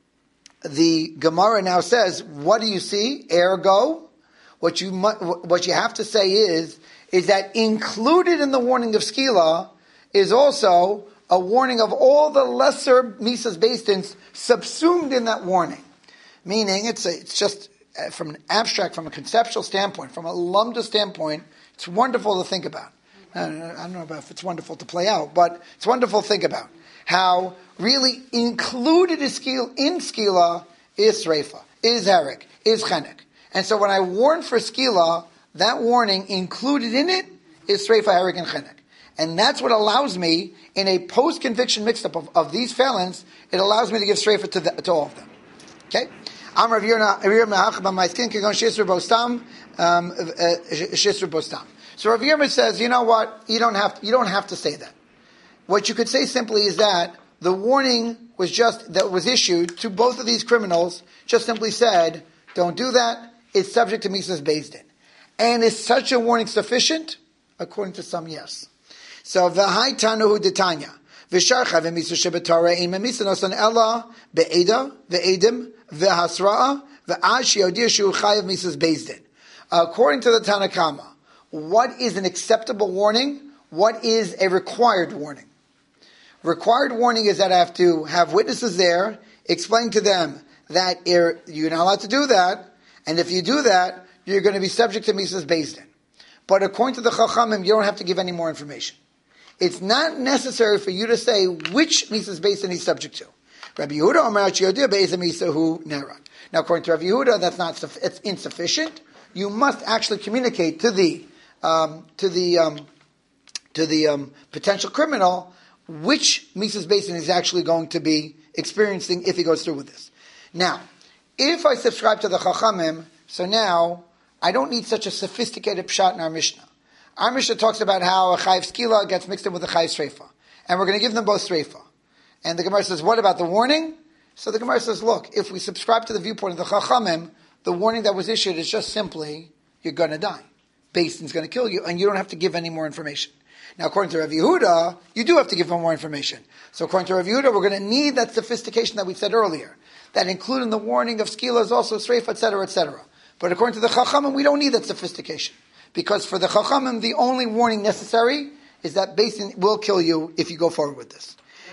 the Gemara now says, what do you see? Ergo, what you mu- what you have to say is, is that included in the warning of skila is also a warning of all the lesser Mises Beis Dins subsumed in that warning. Meaning, it's a, it's just, uh, from an abstract, from a conceptual standpoint, from a lumda standpoint, it's wonderful to think about. I don't know, I don't know about if it's wonderful to play out, but it's wonderful to think about. How really included in skila, in skila is sreifa, is herek, is chenek. And so when I warn for skila, that warning included in it is sreifa, herek, and chenek. And that's what allows me, in a post-conviction mix-up of, of these felons, it allows me to give sreifa to, the, to all of them. Okay? I'm Rav Yirmiyah, my skin can go shisru bostam, shisru bostam. So Rav Yirmiyah says, you know what? You don't have to, you don't have to say that. What you could say simply is that the warning was just that was issued to both of these criminals, just simply said, don't do that. It's subject to Mises Beis Din. And is such a warning sufficient? According to some, yes. So v'hai tanuhu detanya v'shar chavim misu shebetorah im misu nosan ella be'eda ve'edim ve'hasra'a ve'ad sheyodia shu chayav Mises Beis Din. According to the Tanakama, what is an acceptable warning? What is a required warning? Required warning is that I have to have witnesses there, explain to them that you're not allowed to do that, and if you do that, you're going to be subject to Mises Beis Din. But according to the Chachamim, you don't have to give any more information. It's not necessary for you to say which Mises Beis Din he's subject to. Rabbi Yehuda Omer Yodia Beis Misa Hu Nerad. Now, according to Rabbi Yehuda, that's not it's insufficient. You must actually communicate to the um, to the um, to the um, potential criminal which Mises Beis Din is actually going to be experiencing if he goes through with this. Now, if I subscribe to the Chachamim, so now I don't need such a sophisticated pshat in our Mishnah. Our Mishnah talks about how a chayiv skila gets mixed in with a chayiv sreifa. And we're going to give them both sreifa. And the Gemara says, what about the warning? So the Gemara says, look, if we subscribe to the viewpoint of the Chachamim, the warning that was issued is just simply, you're going to die. Beis Din's going to kill you, and you don't have to give any more information. Now, according to Rav Yehuda, you do have to give them more information. So according to Rav Yehuda, we're going to need that sophistication that we said earlier, that including the warning of skila is also sreifa, et cetera, et cetera. But according to the Chachamim, we don't need that sophistication. Because for the Chachamim, the only warning necessary is that Beis Din will kill you if you go forward with this.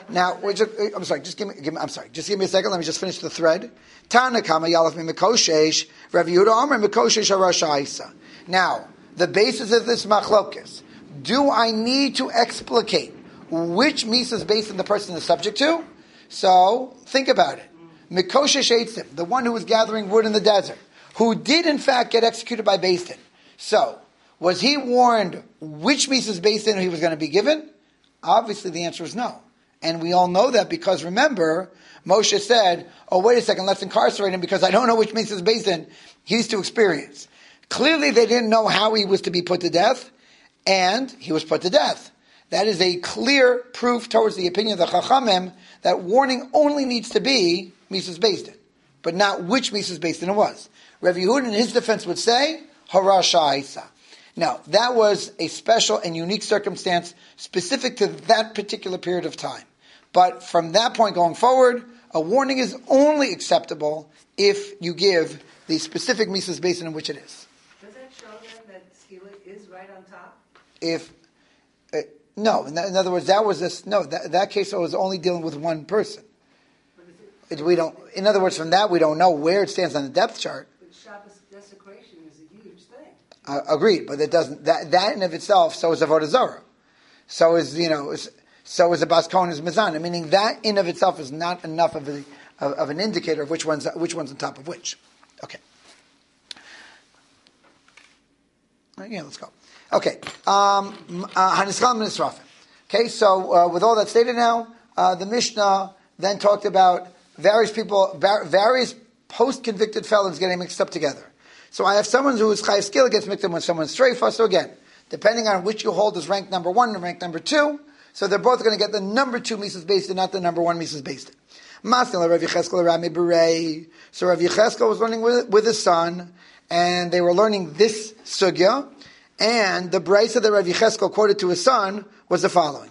Now, wait, just, I'm sorry. Just give me, give me. I'm sorry. Just give me a second. Let me just finish the thread. Tana kama yalaf mi mikoshesh. Rav Yehuda Omer mikoshesh harasha isa. Now, the basis of this machlokes. Do I need to explicate which misa is based on the person is subject to? So think about it. Mikoshesh eitzim, the one who was gathering wood in the desert, who did in fact get executed by Beis Din. So, was he warned which misa is based in he was going to be given? Obviously, the answer is no. And we all know that because, remember, Moshe said, oh, wait a second, let's incarcerate him because I don't know which misa is based in he's to experience. Clearly, they didn't know how he was to be put to death, and he was put to death. That is a clear proof towards the opinion of the Chachamim that warning only needs to be misa is based in, but not which misa is based in it was. Rav Yehuda, in his defense, would say, harasha isa. Now, that was a special and unique circumstance specific to that particular period of time. But from that point going forward, a warning is only acceptable if you give the specific misas based on which it is. Does that show then that skila is right on top? If uh, no, in, in other words, that was this. No, that, that case was only dealing with one person. It, we don't. In other words, from that we don't know where it stands on the depth chart. But Shabbos desecration is a huge thing. Uh, agreed, but it doesn't. That that in of itself, so is avodah zarah. So is you know, is, so is a bas kohen's mizana. Meaning that in of itself is not enough of a of, of an indicator of which one's which one's on top of which. Okay. Yeah, let's go. Okay. Um, uh, okay. So uh, with all that stated now, uh, the Mishnah then talked about various people, various post-convicted felons getting mixed up together. So I have someone who is chayiv skila gets mixed up with someone's streifa. So again, depending on which you hold as rank number one and rank number two, so they're both going to get the number two misas based, not the number one misas based. So Rav Yecheskel was learning with, with his son, and they were learning this sugya, and the brayso that Rav Yecheskel quoted to his son was the following: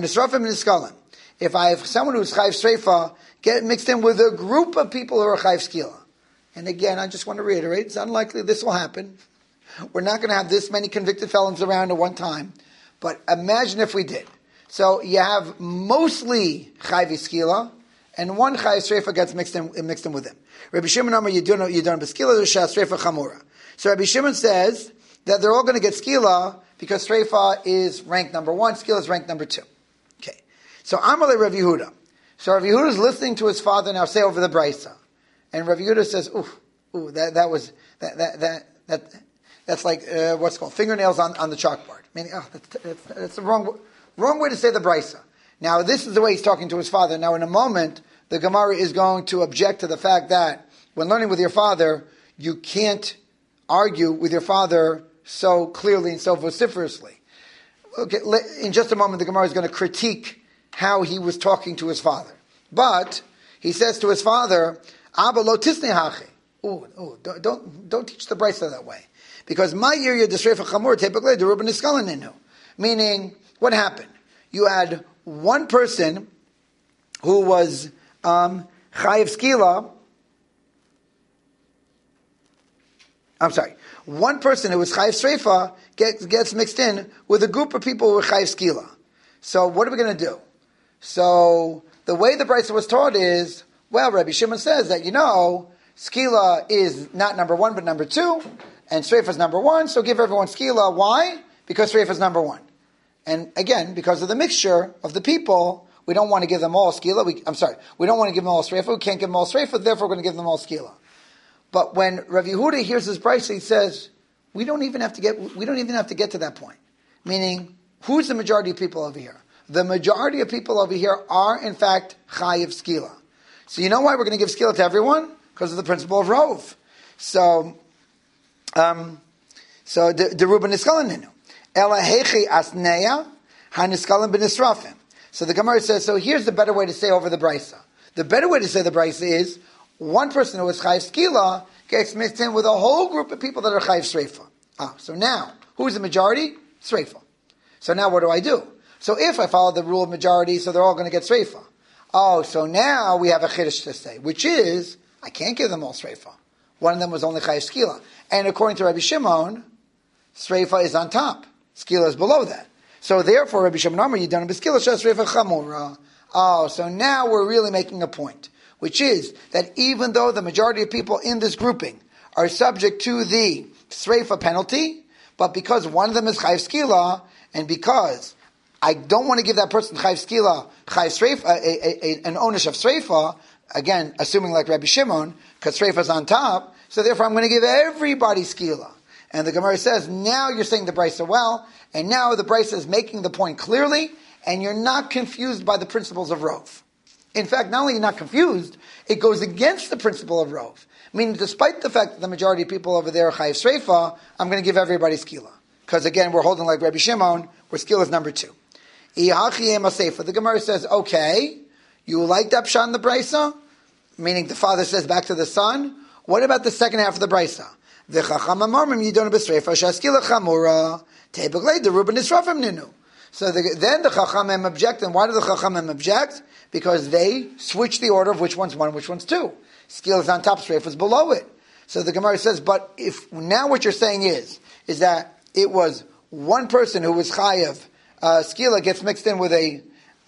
if I have someone who's chayiv streifa get mixed in with a group of people who are chayiv skila. And again, I just want to reiterate, it's unlikely this will happen. We're not going to have this many convicted felons around at one time. But imagine if we did. So you have mostly chayiv skila, and one chayiv streifa gets mixed in, mixed in with him. Rabbi Shimon Amar Yidun Yidun b'skila l'shas streifa chamura. So Rabbi Shimon says that they're all going to get skila because streifa is rank number one, skila is rank number two. Okay. So Amar le Rav Yehuda. So Rav Yehuda is listening to his father now say over the brayso. And Rav Yehuda says, "Ooh, ooh, that that was that that that, that that's like uh, what's called fingernails on, on the chalkboard." Meaning, oh, that's, that's, that's the wrong wrong way to say the brayso. Now, this is the way he's talking to his father. Now, in a moment, the Gemara is going to object to the fact that when learning with your father, you can't argue with your father so clearly and so vociferously. Okay, in just a moment, the Gemara is going to critique how he was talking to his father, but he says to his father, Abba lo tisnei hachi. Ooh, ooh, don't, don't, don't teach the brayso that way. Because my year d'shreifa chamur typically the Ruben Niskalaninu. Meaning, what happened? You had one person who was um, chayiv skila. I'm sorry. One person who was chayiv streifa gets, gets mixed in with a group of people who were chayiv skila. So what are we going to do? So the way the brayso was taught is, well, Rabbi Shimon says that, you know, skila is not number one, but number two, and streifa is number one, so give everyone skila. Why? Because streifa is number one. And again, because of the mixture of the people, we don't want to give them all skila. We, I'm sorry, we don't want to give them all streifa. We can't give them all streifa, therefore we're going to give them all skila. But when Rav Yehuda hears his brayso, he says, we don't even have to get, we don't even have to get to that point. Meaning, who's the majority of people over here? The majority of people over here are, in fact, chayiv skila. So you know why we're going to give skila to everyone? Because of the principle of rov. So, um, so the the Ruben Niskalaninu. Ela hechi asneya haniskalan b'nisrafim. So the Gemara says, so here's the better way to say over the brayso. The better way to say the brayso is, one person who is chayiv skila gets mixed in with a whole group of people that are chayiv streifa. Ah, so now, who's the majority? Streifa. So now what do I do? So if I follow the rule of majority, so they're all going to get streifa. Oh, so now we have a chiddush to say, which is, I can't give them all streifa. One of them was only chayiv skila. And according to Rabbi Shimon, streifa is on top. Skila is below that. So therefore, Rabbi Shimon Amar, Yidana b'skila shas streifa chamura. Oh, so now we're really making a point, which is that even though the majority of people in this grouping are subject to the sreifa penalty, but because one of them is chayv skila, and because I don't want to give that person chayv skila, chayv sreifa, a, a, a, an ownish of sreifa, again, assuming like Rabbi Shimon, because sreifa is on top, so therefore I'm going to give everybody skila. And the Gemara says, now you're saying the brisa well, and now the brisa is making the point clearly, and you're not confused by the principles of Rov. In fact, not only are you not confused, it goes against the principle of Rov. Meaning, despite the fact that the majority of people over there are chayiv sreifa, I'm going to give everybody skila. Because again, we're holding like Rabbi Shimon, where skila is number two. The Gemara says, okay, you like that pshat in the brisa? Meaning the father says back to the son, what about the second half of the brisa? The chacham amarmim yidonu b'sreifa shaskila chamura tebeglei the ruben nisrafim ninu. So the, then the chachamim object, and why do the chachamim object? Because they switch the order of which one's one, which one's two. Skila is on top, sreifa is below it. So the Gemara says, but if now what you're saying is, is that it was one person who was chayav, uh, skila gets mixed in with a,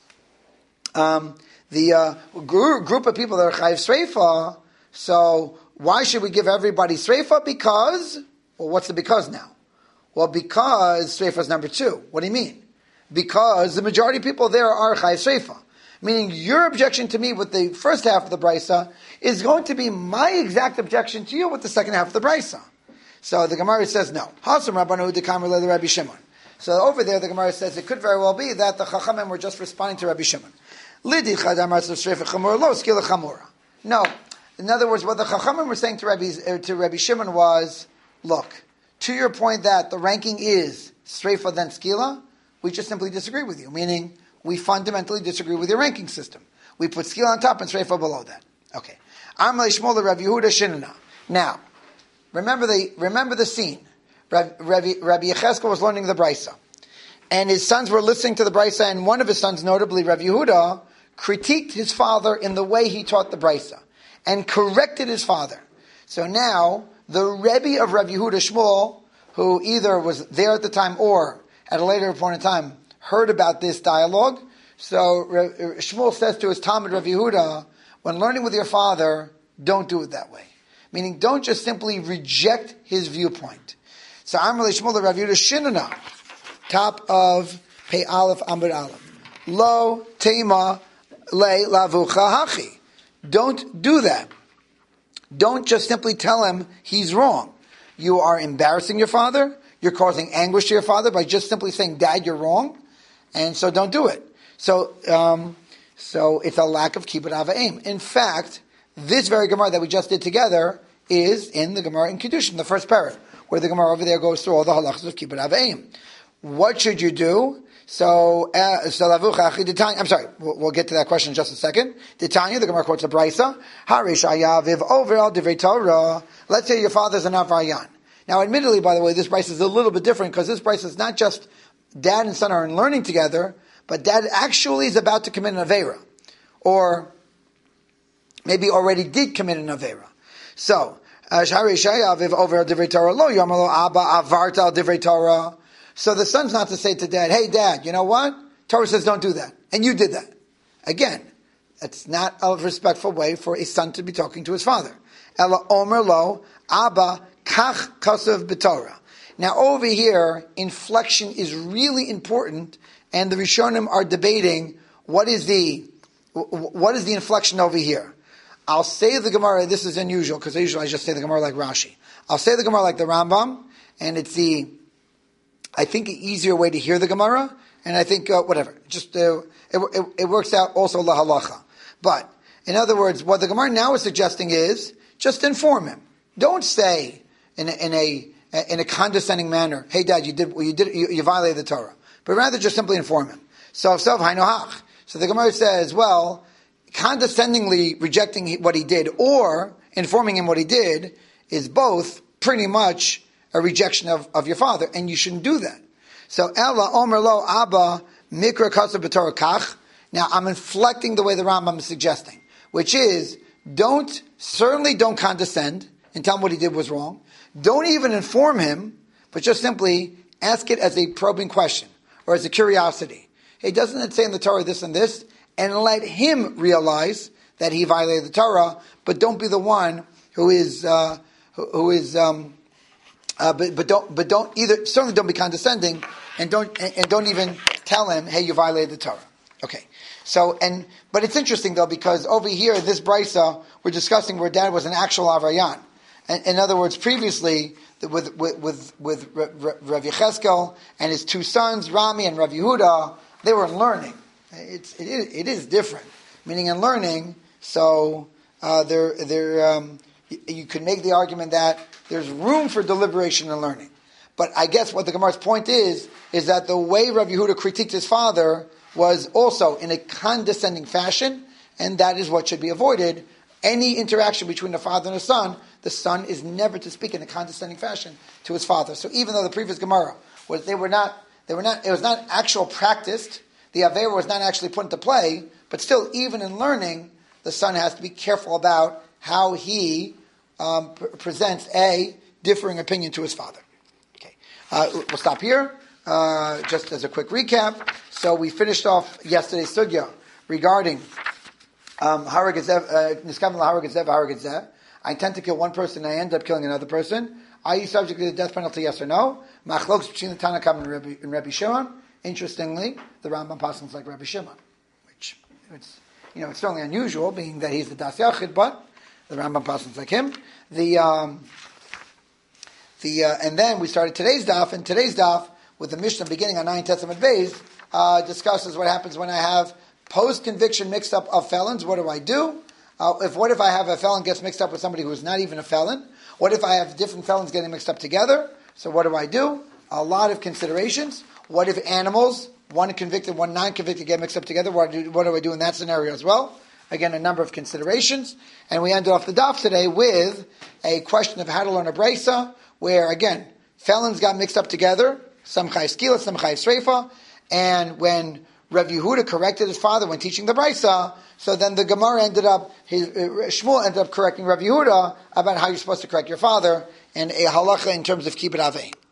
um, the uh, gr- group of people that are chayav sreifa, so why should we give everybody sreifa? Because, well, what's the because now? Well, because sreifa is number two. What do you mean? Because the majority of people there are chayav sreifa. Meaning your objection to me with the first half of the brisa is going to be my exact objection to you with the second half of the brisa. So the Gemara says no. Hasam Rabbanu Dekamer Le Rabbi Shimon. So over there the Gemara says it could very well be that the Chachamim were just responding to Rabbi Shimon. Lidi Chadam Ratzah Shreifa Chamura Lo Skila Chamura. No. In other words, what the Chachamim were saying to Rabbi, uh, to Rabbi Shimon was, look, to your point that the ranking is Sreifa then Skila, we just simply disagree with you. Meaning, we fundamentally disagree with your ranking system. We put Skila on top and Sreifa below that. Okay. Amar Shmuel Rav Yehuda Shinana. Now, remember the remember the scene. Rabbi, Rabbi, Rabbi Yecheskel was learning the Brisa. And his sons were listening to the Brisa, and one of his sons, notably Rav Yehuda, critiqued his father in the way he taught the Brisa, and corrected his father. So now, the Rebbe of Rav Yehuda Shmuel, who either was there at the time or at a later point in time heard about this dialogue, so Shmuel says to his Talmud Rav Yehuda, when learning with your father, don't do it that way. Meaning, don't just simply reject his viewpoint. So Amar Shmuel Rav Yehuda Shinana, top of Pei Aleph Amud Aleph. Lo Teima Le Lavucha Hachi. Don't do that. Don't just simply tell him he's wrong. You are embarrassing your father. You're causing anguish to your father by just simply saying, Dad, you're wrong. And so don't do it. So, um, so it's a lack of kibbud av va'em. In fact, this very Gemara that we just did together is in the Gemara in Kiddushin, the first parak, where the Gemara over there goes through all the halachas of kibbud av va'em. What should you do? So, uh, so I'm sorry, we'll, we'll get to that question in just a second. Titania, the Gemara quotes a brisa. Let's say your father's an avrayan. Now, admittedly, by the way, this brisa is a little bit different because this brisa is not just dad and son are learning together, but dad actually is about to commit an avera, or maybe already did commit an avera. So, so the son's not to say to dad, hey dad, you know what? Torah says don't do that. And you did that. Again, that's not a respectful way for a son to be talking to his father. Ela omer lo, Abba kach kasav b'Torah. Now over here, inflection is really important, and the Rishonim are debating what is the what is the inflection over here. I'll say the Gemara, this is unusual, because usually I just say the Gemara like Rashi. I'll say the Gemara like the Rambam, and it's the, I think, an easier way to hear the Gemara, and I think, uh, whatever, just, uh, it, it, it works out also la halacha. But, in other words, what the Gemara now is suggesting is, just inform him. Don't say, in a, in a, in a condescending manner, hey dad, you did, you did, you, you violated the Torah. But rather just simply inform him. So, so, hainohach. So the Gemara says, well, condescendingly rejecting what he did or informing him what he did is both pretty much a rejection of, of your father, and you shouldn't do that. So, Ella Omer Lo Abba Mikra Kasav B'Torah Kach. Now, I'm inflecting the way the Rambam is suggesting, which is, don't, certainly don't condescend and tell him what he did was wrong. Don't even inform him, but just simply ask it as a probing question or as a curiosity. Hey, doesn't it say in the Torah this and this? and let him realize that he violated the Torah, but don't be the one who is uh, who, who is um, uh, but but don't but don't either certainly don't be condescending and don't and, and don't even tell him, hey, you violated the Torah. Okay, so and but it's interesting though, because over here this brisa we're discussing where dad was an actual avayan. In, in other words, previously with with with, with Rav Yecheskel and his two sons Rami and Rav Yehuda, they were learning. It's it is, it is different, meaning in learning. So uh, there there um, you, you could make the argument that there's room for deliberation and learning. But I guess what the Gemara's point is is that the way Rav Yehuda critiqued his father was also in a condescending fashion, and that is what should be avoided. Any interaction between a father and a son, the son is never to speak in a condescending fashion to his father. So even though the previous Gemara was they were not they were not it was not actual practiced, the Aveira was not actually put into play, but still even in learning, the son has to be careful about how he um, p- presents a differing opinion to his father. Okay, uh, we'll stop here. Uh, just as a quick recap, so we finished off yesterday's sugya regarding um, niskaven laharagezev haragezev. I intend to kill one person, and I end up killing another person. Are you subject to the death penalty? Yes or no? Machlokes between the Tanakam and Rabbi, and Rabbi Shimon. Interestingly, the Rambam passes like Rabbi Shimon, which it's you know it's certainly unusual, being that he's the Das Yachid, but the Rambam passes like him. The um, the uh, and then we started today's daf, and today's daf with the Mishnah beginning on nine Testament Beis uh, discusses what happens when I have post-conviction mixed-up of felons. What do I do? Uh, if what if I have a felon gets mixed up with somebody who is not even a felon? What if I have different felons getting mixed up together? So what do I do? A lot of considerations. What if animals, one convicted, one non-convicted, get mixed up together? What do, what do I do in that scenario as well? Again, a number of considerations. And we ended off the daf today with a question of how to learn a brisa, where, again, felons got mixed up together, some chayiv skila, some chayiv sreifa, and when Rav Yehuda corrected his father when teaching the brisa, so then the Gemara ended up, his, uh, Shmuel ended up correcting Rav Yehuda about how you're supposed to correct your father, and a halacha in terms of kibbut avein.